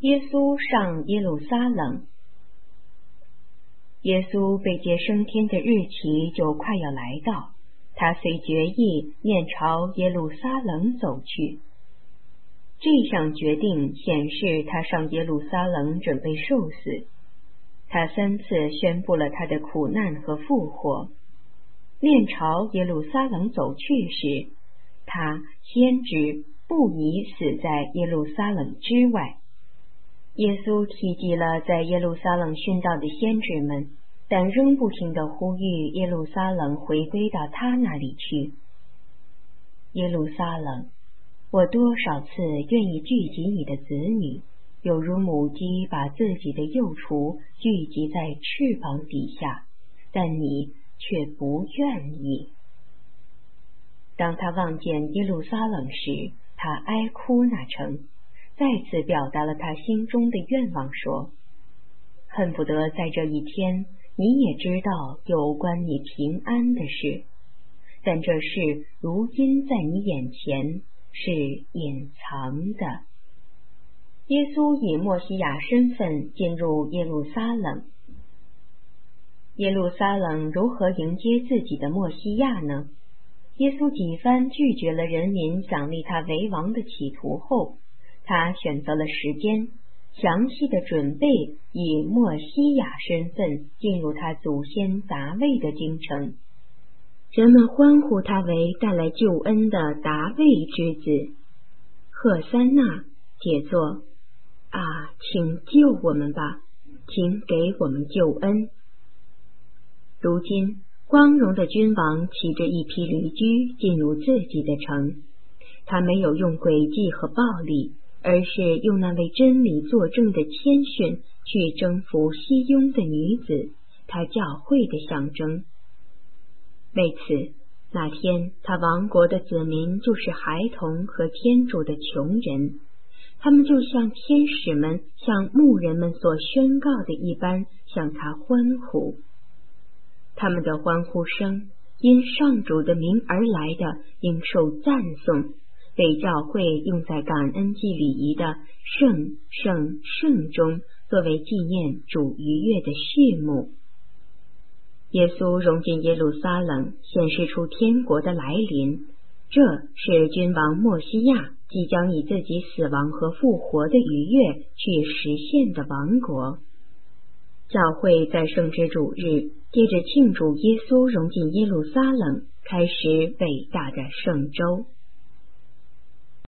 耶稣上耶路撒冷。耶稣被接升天的日期就快要来到，他遂决意面朝耶路撒冷走去。这项决定显示他上耶路撒冷准备受死。他3次宣布了他的苦难和复活。面朝耶路撒冷走去时，他先知不宜死在耶路撒冷之外。耶稣提及了在耶路撒冷殉道的先知们，但仍不停地呼吁耶路撒冷回归到他那里去。耶路撒冷，我多少次愿意聚集你的子女，有如母鸡把自己的幼雏聚集在翅膀底下，但你却不愿意。当他望见耶路撒冷时，他哀哭那城，再次表达了他心中的愿望，说：恨不得在这一天你也知道有关你平安的事，但这事如今在你眼前是隐藏的。耶稣以默西亚身份进入耶路撒冷。耶路撒冷如何迎接自己的默西亚呢？耶稣几番拒绝了人民想立他为王的企图后，他选择了时间，详细的准备以默西亚身份进入他祖先达味的京城。人们欢呼他为带来救恩的达味之子。赫三那，解作：啊，请救我们吧，请给我们救恩。如今光荣的君王骑着一匹驴驹进入自己的城，他没有用诡计和暴力，而是用那为真理作证的谦逊去征服西雍的女子，他教会的象征。为此，那天他王国的子民就是孩童和天主的穷人，他们就像天使们向牧人们所宣告的一般向他欢呼。他们的欢呼声因上主的名而来的，应受赞颂，被教会用在感恩祭礼仪的圣圣圣中，作为纪念主逾越的序幕。耶稣融进耶路撒冷，显示出天国的来临，这是君王默西亚即将以自己死亡和复活的逾越去实现的王国。教会在圣之主日接着庆祝耶稣融进耶路撒冷，开始伟大的圣周。